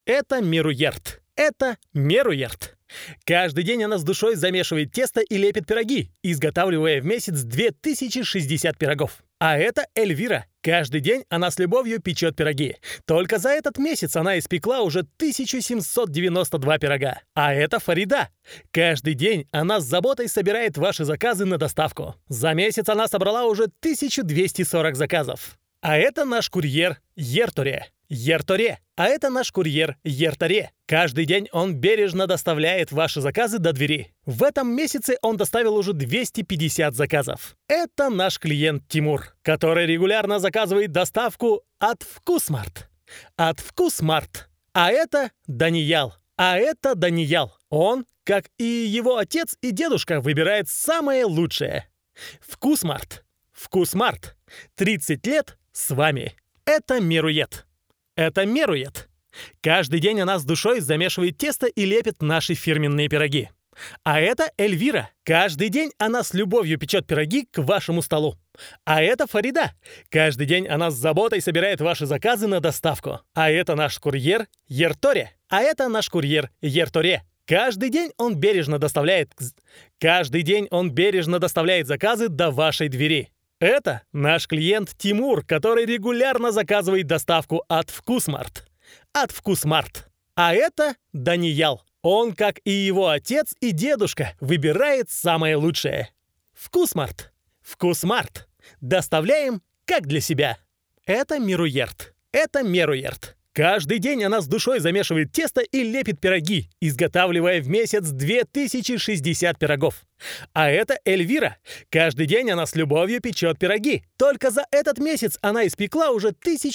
Это Меруерт. Это Меруерт. Каждый день она с душой замешивает тесто и лепит пироги, изготавливая в месяц 2060 пирогов. А это Эльвира. Каждый день она с любовью печет пироги. Только за этот месяц она испекла уже 1792 пирога. А это Фарида. Каждый день она с заботой собирает ваши заказы на доставку. За месяц она собрала уже 1240 заказов. А это наш курьер Ерторе. Ерторе. А это наш курьер Ерторе. Каждый день он бережно доставляет ваши заказы до двери. В этом месяце он доставил уже 250 заказов. Это наш клиент Тимур, который регулярно заказывает доставку от Вкусмарт. От Вкусмарт. А это Даниял. А это Даниял. Он, как и его отец и дедушка, выбирает самое лучшее. Вкусмарт. Вкусмарт. 30 лет с вами. Это Меруерт. Это Меруерт. Каждый день она с душой замешивает тесто и лепит наши фирменные пироги. А это Эльвира. Каждый день она с любовью печет пироги к вашему столу. А это Фарида. Каждый день она с заботой собирает ваши заказы на доставку. А это наш курьер Ерторе. А это наш курьер Ерторе. Каждый день он бережно доставляет заказы до вашей двери. Это наш клиент Тимур, который регулярно заказывает доставку от Вкусмарт. От Вкусмарт. А это Даниял. Он, как и его отец и дедушка, выбирает самое лучшее. Вкусмарт. Вкусмарт. Доставляем как для себя. Это Меруерт. Это Меруерт. Каждый день она с душой замешивает тесто и лепит пироги, изготавливая в месяц 2060 пирогов. А это Эльвира. Каждый день она с любовью печет пироги. Только за этот месяц она испекла уже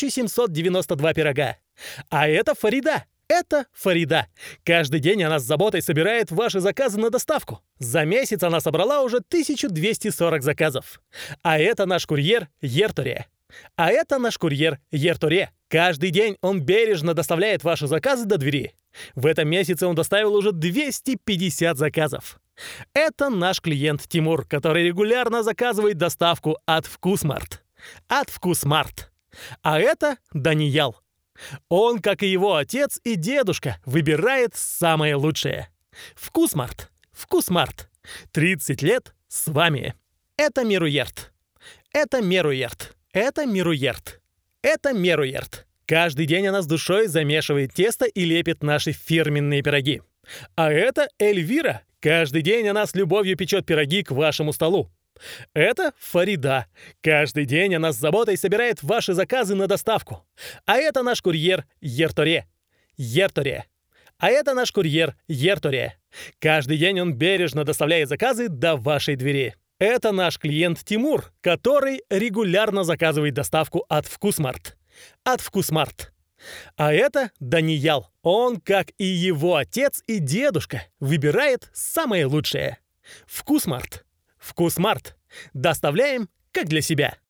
1792 пирога. А это Фарида. Это Фарида. Каждый день она с заботой собирает ваши заказы на доставку. За месяц она собрала уже 1240 заказов. А это наш курьер Ерторе. А это наш курьер Ерторе. Каждый день он бережно доставляет ваши заказы до двери. В этом месяце он доставил уже 250 заказов. Это наш клиент Тимур, который регулярно заказывает доставку от Вкусмарт. От Вкусмарт. А это Даниял. Он, как и его отец и дедушка, выбирает самое лучшее. Вкусмарт. Вкусмарт. 30 лет с вами. Это Меруерт. Это Меруерт. Это Меруерт. Это Меруерт. Каждый день она с душой замешивает тесто и лепит наши фирменные пироги. А это Эльвира. Каждый день она с любовью печет пироги к вашему столу. Это Фарида. Каждый день она с заботой собирает ваши заказы на доставку. А это наш курьер Ерторе. Ерторе. А это наш курьер Ерторе. Каждый день он бережно доставляет заказы до вашей двери. Это наш клиент Тимур, который регулярно заказывает доставку от Вкусмарт. От Вкусмарт. А это Даниял. Он, как и его отец и дедушка, выбирает самое лучшее. Вкусмарт. Вкусмарт. Доставляем как для себя.